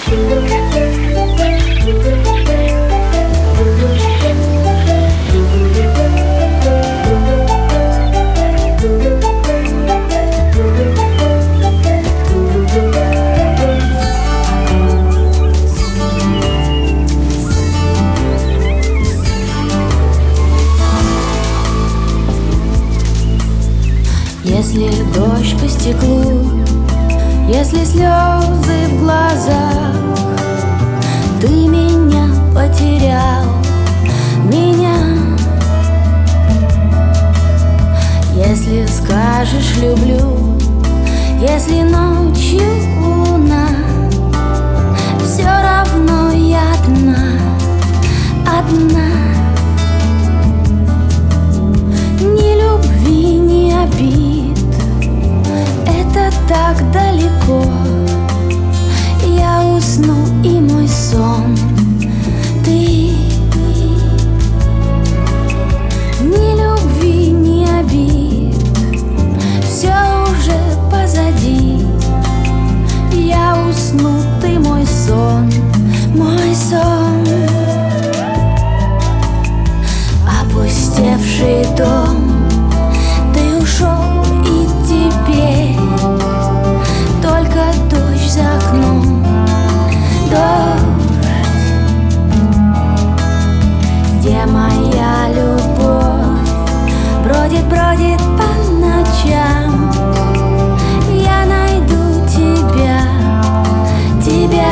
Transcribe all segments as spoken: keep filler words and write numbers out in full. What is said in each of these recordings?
Если дождь по стеклу, если слезы в глазах, ты меня потерял, меня. Если скажешь люблю, если ночью луна, все равно я одна, одна. Ни любви, ни обид, это так далеко. Я усну, и мой сон ты. Ни любви, ни обид, все уже позади. Я усну, ты мой сон, мой сон. Опустевший дом, ты ушел, и теперь только дождь за окном, дождь. Где моя любовь бродит, бродит по ночам? Я найду тебя, тебя.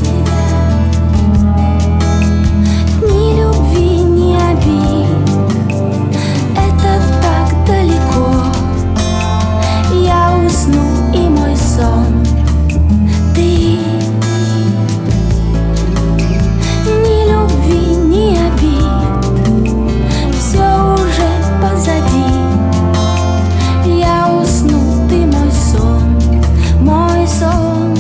Ни любви, ни обид, это так далеко. Я усну, и мой сон ты. Ни любви, ни обид, все уже позади. Я усну, ты мой сон, мой сон.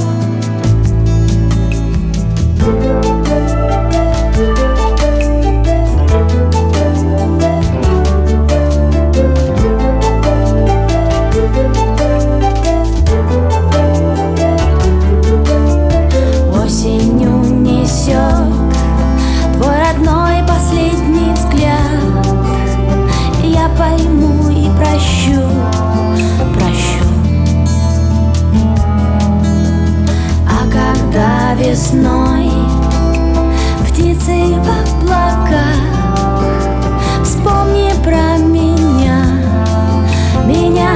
Осенью несет твой родной последний взгляд. Я пойму и прощу, прощу. А когда весной птицы в облаках, вспомни про меня, меня.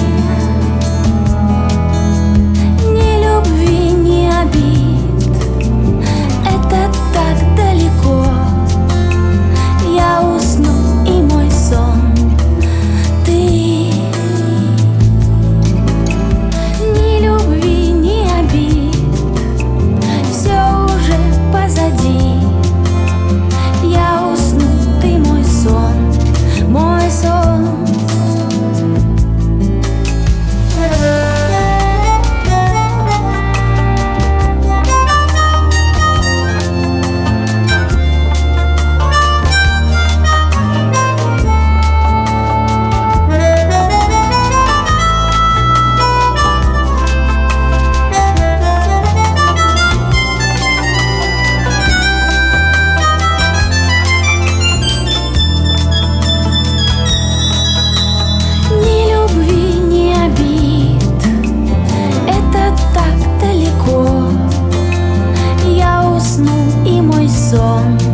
Ни любви, ни обид, это так далеко. Я усну, и мой сон ты. Ни любви, ни обид, все уже позади. Я усну, ты мой сон, мой сон. Ни любви, ни обид, это так далеко. Я усну, и мой сон